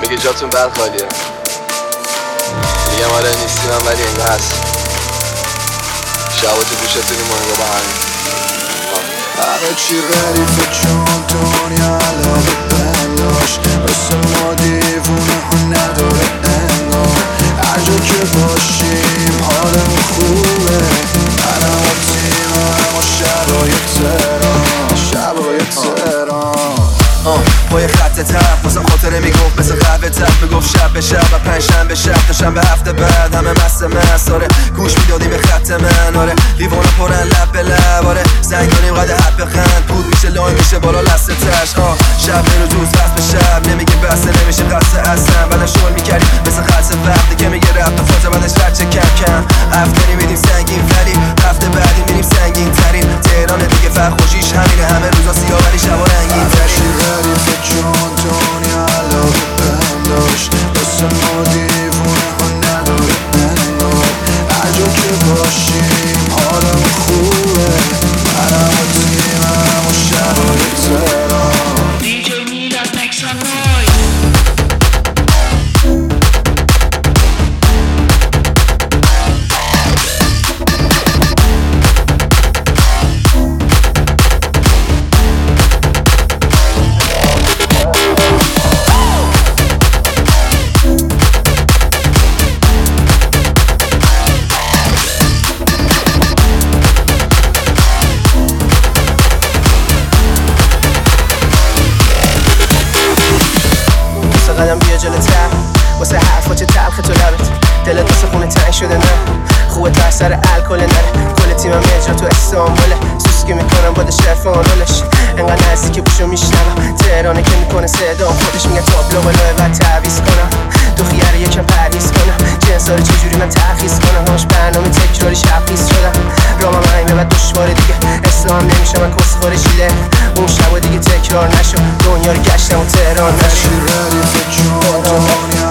میگه جاتون بر خالیه. میگم آره نیستی من ولی انگاه هست. شبا تو گوشتونی مانگا با همین همه چی غریفه چون دنیا علاقه بنداش مثل ما دیوونه ها نداره انگار هر جا که باشیم حالمون خوبه منم و تیمم و شبای تهران پای خط تب واسه خاطره میگفت مثل قهوه تب میگفت شب به شب و پنجشنبه شب تا شنبه هفته بعد همه مست آره گوش میدادیم به خط من آره لیوانا پرن لب به لب آره زنگانیم قد حب بخند پود میشه لاین میشه بالا لسته تش شب میرو روز وقت به شب نمیگه بسته نمیشه قصه اصلا بعدن شل میکردیم مثل خلص وقتی که میگه رفت فاجا بعدش رچه کم هفته میدیم سنگین ولی هفته بعدی میریم سنگین ترین تهران دیگه فرق خوشیش همینه همه روزا سیاه ولی شبا رنگین ترین چون دنیا علاقه بنداش مثل ما دیوونه ها نداره انگار هر جا که باشیم حالمون خوبه منم و تیمم و شبای تهران DJ Milan make some noise. قدم بیا جلوتر واسه حرفا چه تلخ تو لبت دلت واسه خونه تنگ شده نه خوبه تر سر الکل نره کل تیمم اجرا تو استانبوله سوسکی میکنم باد شرفان رولش انقدر نزدیک بوشو میشنوم تهرانه که میکنه صدام خودش میگه تابلو بالای بعد تعویض کنم تو خیاره یکم پرهیز کنم جنسا رو چجوری من ترخیص کنم هاش برنامه تکراری شبیز شدم رامم همینه بعد دشواره دیگه اسلام نمیشه من کسخوره شیله اون شبا دیگه تکرار نشو دنیا رو گشتم و تهران نشو ردیف چون دنیا